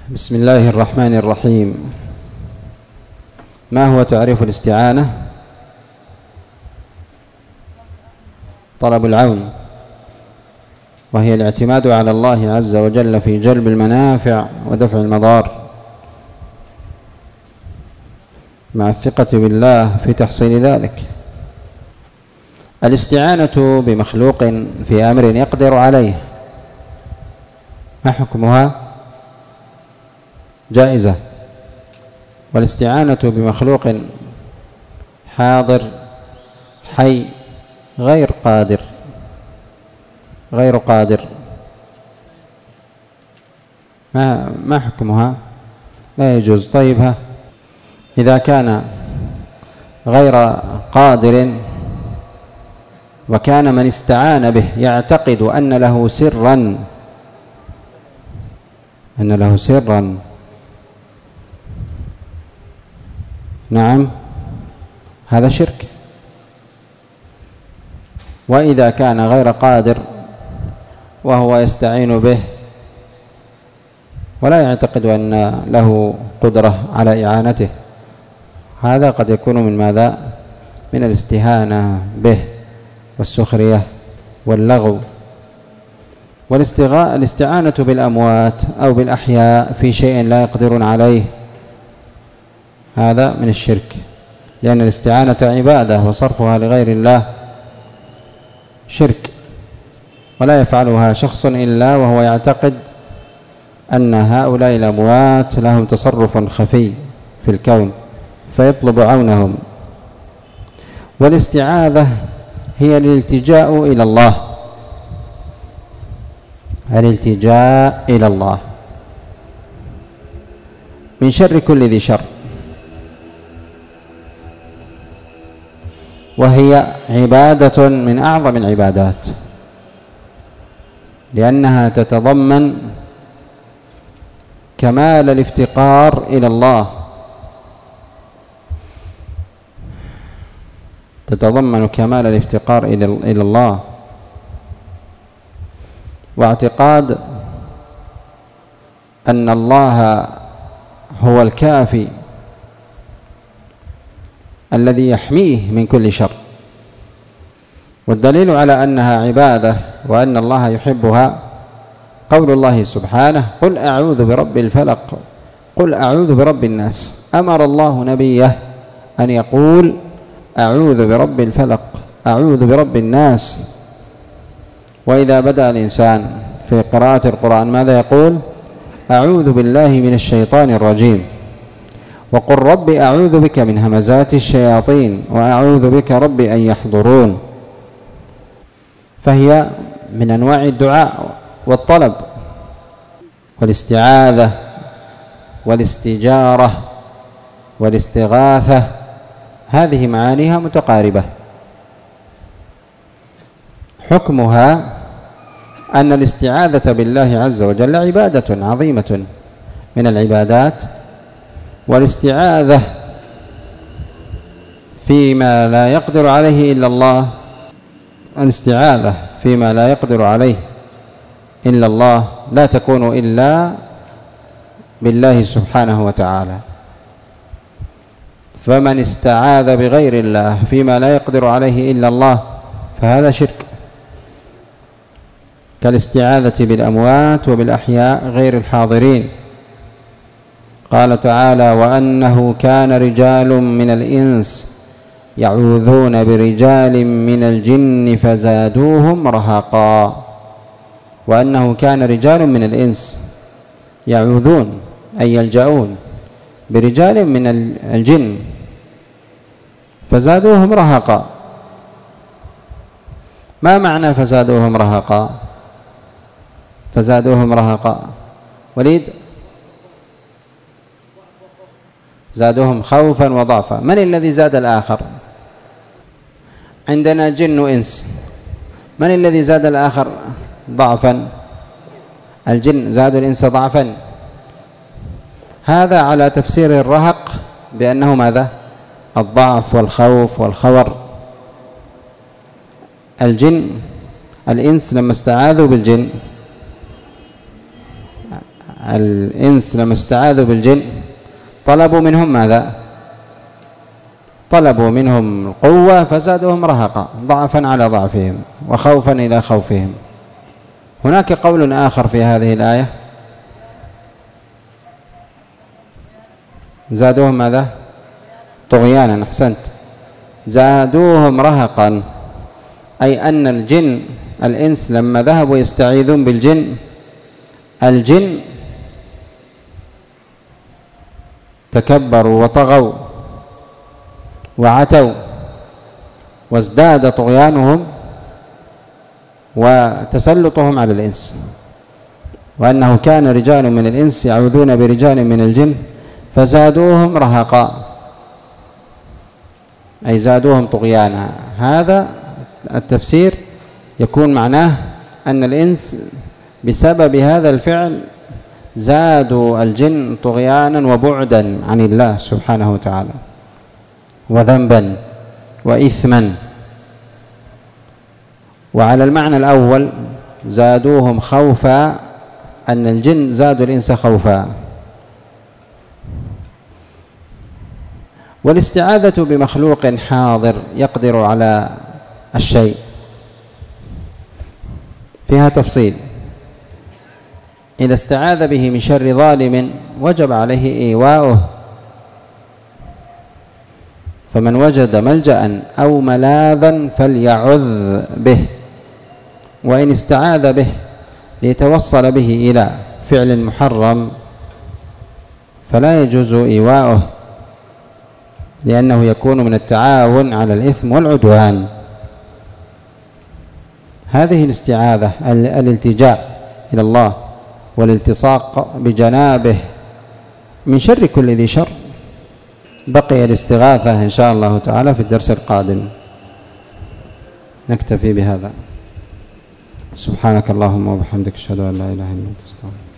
بسم الله الرحمن الرحيم. ما هو تعريف الاستعانة؟ طلب العون، وهي الاعتماد على الله عز وجل في جلب المنافع ودفع المضار، مع الثقة بالله في تحصيل ذلك. الاستعانة بمخلوق في أمر يقدر عليه، ما حكمها؟ جائزة. والاستعانة بمخلوق حاضر حي غير قادر ما حكمها؟ لا يجوز. طيب، إذا كان غير قادر وكان من استعان به يعتقد أن له سرا نعم، هذا شرك. وإذا كان غير قادر وهو يستعين به ولا يعتقد أن له قدرة على إعانته، هذا قد يكون من ماذا؟ من الاستهانة به والسخرية واللغو. والاستعانة بالأموات أو بالأحياء في شيء لا يقدرون عليه، هذا من الشرك، لأن الاستعانة عبادة وصرفها لغير الله شرك، ولا يفعلها شخص إلا وهو يعتقد أن هؤلاء الأموات لهم تصرف خفي في الكون فيطلب عونهم. والاستعاذة هي الالتجاء إلى الله من شر كل ذي شر، وهي عبادة من أعظم العبادات، لأنها تتضمن كمال الافتقار إلى الله، إلى الله، واعتقاد أن الله هو الكافي الذي يحميه من كل شر. والدليل على أنها عبادة وأن الله يحبها قول الله سبحانه: قل أعوذ برب الفلق، قل أعوذ برب الناس. أمر الله نبيه أن يقول أعوذ برب الفلق، أعوذ برب الناس. وإذا بدأ الإنسان في قراءة القرآن ماذا يقول؟ أعوذ بالله من الشيطان الرجيم، وقل رب أعوذ بك من همزات الشياطين، وأعوذ بك رب أن يحضرون. فهي من أنواع الدعاء والطلب، والاستعاذة والاستجارة والاستغاثة، هذه معانيها متقاربة. حكمها أن الاستعاذة بالله عز وجل عبادة عظيمة من العبادات، والاستعاذة فيما لا يقدر عليه إلا الله، الاستعاذة فيما لا يقدر عليه إلا الله لا تكون إلا بالله سبحانه وتعالى. فمن استعاذ بغير الله فيما لا يقدر عليه إلا الله فهذا شرك، كالاستعاذة بالأموات وبالأحياء غير الحاضرين. قال تعالى: وأنه كان رجال من الإنس يعوذون برجال من الجن فزادوهم رهقا. وأنه كان رجال من الإنس يعوذون أي يلجؤون برجال من الجن فزادوهم رهقا. ما معنى فزادوهم رهقا؟ وليد، زادوهم خوفا وضعفا. من الذي زاد الآخر؟ عندنا جن وإنس، من الذي زاد الآخر ضعفا؟ الجن زادوا الإنس ضعفا. هذا على تفسير الرهق بأنه ماذا؟ الضعف والخوف والخور. الإنس لما استعاذوا بالجن الإنس لما استعاذوا بالجن طلبوا منهم ماذا؟ طلبوا منهم القوة فزادوهم رهقا، ضعفا على ضعفهم وخوفا إلى خوفهم. هناك قول آخر في هذه الآية، زادوهم ماذا؟ طغيانا. أحسنت، زادوهم رهقا، أي أن الجن الإنس لما ذهبوا يستعيذون بالجن، الجن تكبروا وطغوا وعتوا وازداد طغيانهم وتسلطهم على الإنس، وأنه كان رجال من الإنس يعوذون برجال من الجن فزادوهم رهقا، أي زادوهم طغيانا. هذا التفسير يكون معناه أن الإنس بسبب هذا الفعل زادوا الجن طغيانا وبعدا عن الله سبحانه وتعالى وذنبا وإثما. وعلى المعنى الأول زادوهم خوفا، أن الجن زادوا الإنس خوفا. والاستعاذة بمخلوق حاضر يقدر على الشيء فيها تفصيل. إذا استعاذ به من شر ظالم وجب عليه إيواؤه، فمن وجد ملجأ أو ملاذا فليعذ به، وإن استعاذ به ليتوصل به إلى فعل محرم فلا يجوز إيواؤه، لأنه يكون من التعاون على الإثم والعدوان. هذه الاستعاذة الالتجاء إلى الله والالتصاق بجنابه من شر كل ذي شر. بقي الاستغاثة إن شاء الله تعالى في الدرس القادم. نكتفي بهذا. سبحانك اللهم وبحمدك، أشهد أن لا إله إلا أنت، أستغفرك.